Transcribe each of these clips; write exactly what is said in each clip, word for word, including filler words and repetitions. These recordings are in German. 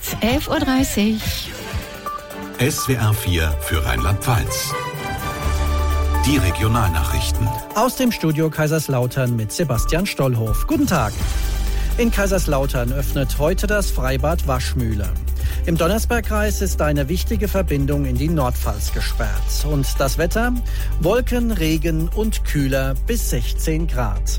ist elf Uhr dreißig. S W R vier für Rheinland-Pfalz. Die Regionalnachrichten. Aus dem Studio Kaiserslautern mit Sebastian Stollhof. Guten Tag. In Kaiserslautern öffnet heute das Freibad Waschmühle. Im Donnersbergkreis ist eine wichtige Verbindung in die Nordpfalz gesperrt. Und das Wetter? Wolken, Regen und kühler bis sechzehn Grad.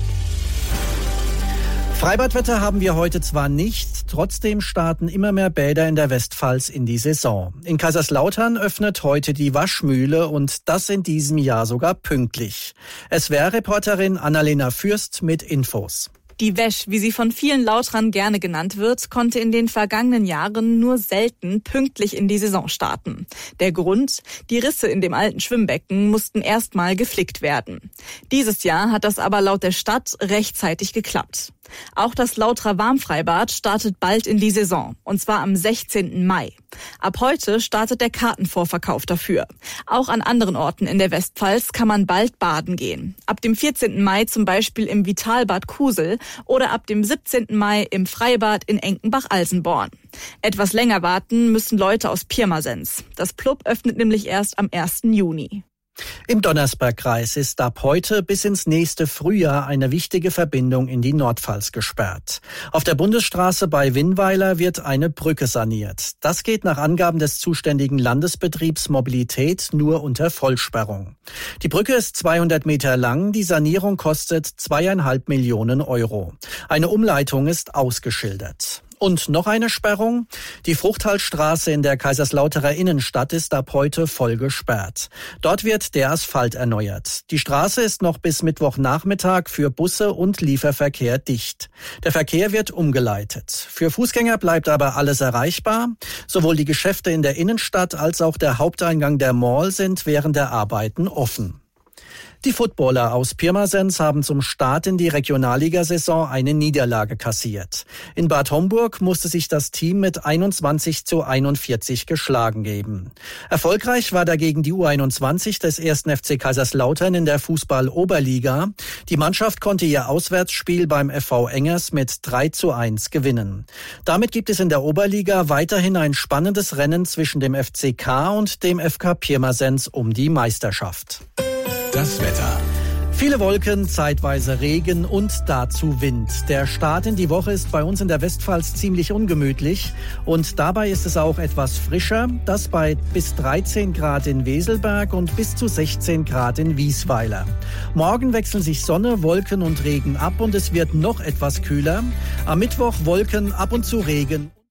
Freibadwetter haben wir heute zwar nicht, trotzdem starten immer mehr Bäder in der Westpfalz in die Saison. In Kaiserslautern öffnet heute die Waschmühle und das in diesem Jahr sogar pünktlich. S W R-Reporterin Annalena Fürst mit Infos. Die Wäsch, wie sie von vielen Lautrern gerne genannt wird, konnte in den vergangenen Jahren nur selten pünktlich in die Saison starten. Der Grund? Die Risse in dem alten Schwimmbecken mussten erstmal geflickt werden. Dieses Jahr hat das aber laut der Stadt rechtzeitig geklappt. Auch das Lauterer Warmfreibad startet bald in die Saison, und zwar am sechzehnten Mai. Ab heute startet der Kartenvorverkauf dafür. Auch an anderen Orten in der Westpfalz kann man bald baden gehen. Ab dem vierzehnten Mai zum Beispiel im Vitalbad Kusel oder ab dem siebzehnten Mai im Freibad in Enkenbach-Alsenborn. Etwas länger warten müssen Leute aus Pirmasens. Das Plub öffnet nämlich erst am ersten Juni. Im Donnersbergkreis ist ab heute bis ins nächste Frühjahr eine wichtige Verbindung in die Nordpfalz gesperrt. Auf der Bundesstraße bei Winnweiler wird eine Brücke saniert. Das geht nach Angaben des zuständigen Landesbetriebs Mobilität nur unter Vollsperrung. Die Brücke ist zweihundert Meter lang, die Sanierung kostet zweieinhalb Millionen Euro. Eine Umleitung ist ausgeschildert. Und noch eine Sperrung. Die Fruchthaltstraße in der Kaiserslauterer Innenstadt ist ab heute voll gesperrt. Dort wird der Asphalt erneuert. Die Straße ist noch bis Mittwochnachmittag für Busse und Lieferverkehr dicht. Der Verkehr wird umgeleitet. Für Fußgänger bleibt aber alles erreichbar. Sowohl die Geschäfte in der Innenstadt als auch der Haupteingang der Mall sind während der Arbeiten offen. Die Footballer aus Pirmasens haben zum Start in die Regionalligasaison eine Niederlage kassiert. In Bad Homburg musste sich das Team mit einundzwanzig zu einundvierzig geschlagen geben. Erfolgreich war dagegen die U einundzwanzig des ersten F C Kaiserslautern in der Fußball-Oberliga. Die Mannschaft konnte ihr Auswärtsspiel beim F V Engers mit drei zu eins gewinnen. Damit gibt es in der Oberliga weiterhin ein spannendes Rennen zwischen dem F C K und dem F K Pirmasens um die Meisterschaft. Das Wetter. Viele Wolken, zeitweise Regen und dazu Wind. Der Start in die Woche ist bei uns in der Westpfalz ziemlich ungemütlich und dabei ist es auch etwas frischer, das bei bis dreizehn Grad in Weselberg und bis zu sechzehn Grad in Wiesweiler. Morgen wechseln sich Sonne, Wolken und Regen ab und es wird noch etwas kühler. Am Mittwoch Wolken, ab und zu Regen.